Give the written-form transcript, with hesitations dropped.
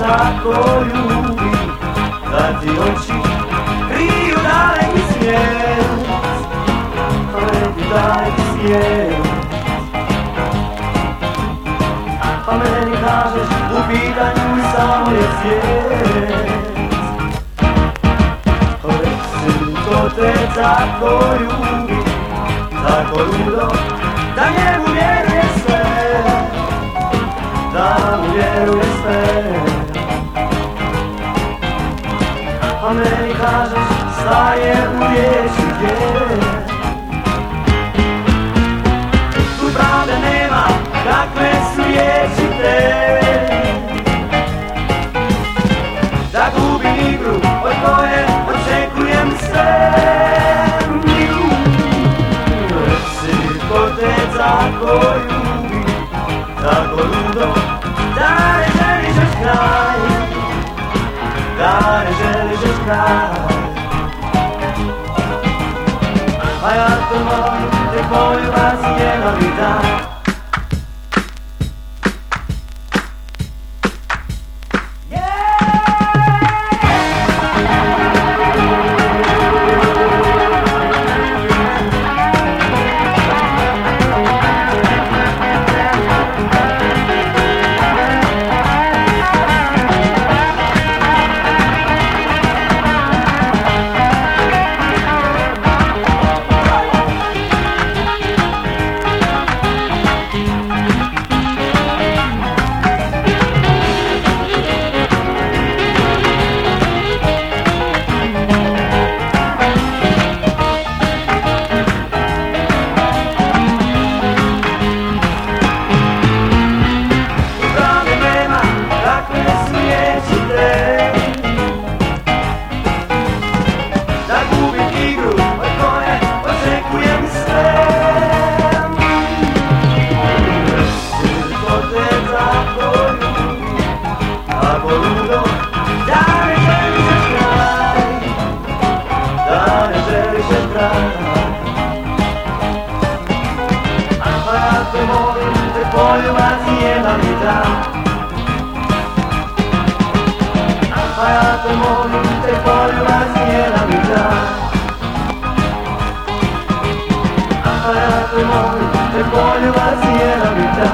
tako ljubi, da ti oči kriju daleki svijet, leti daleki svijet. Pa meni kažeš, u pitanju samo je svijet. Recim, ko te tako ljubi, tako ludo, da njemu vjeruje sve, da mu vjeruje sve. Pa meni kažeš, staje u riječi vjer. Tu pravde nema, kakve su riječi te, da gubim igru od koje očekujem sve. Reci, ko te tako ljubi, tako ludo, da ne želiš još kraj, da ne želiš još kraj. A ja te molim, te poljubam si jedan dan. Poljubam si jedan dan. A ja te molim, te poljubam si jedan dan. A ja te molim, te poljubam si jedan dan.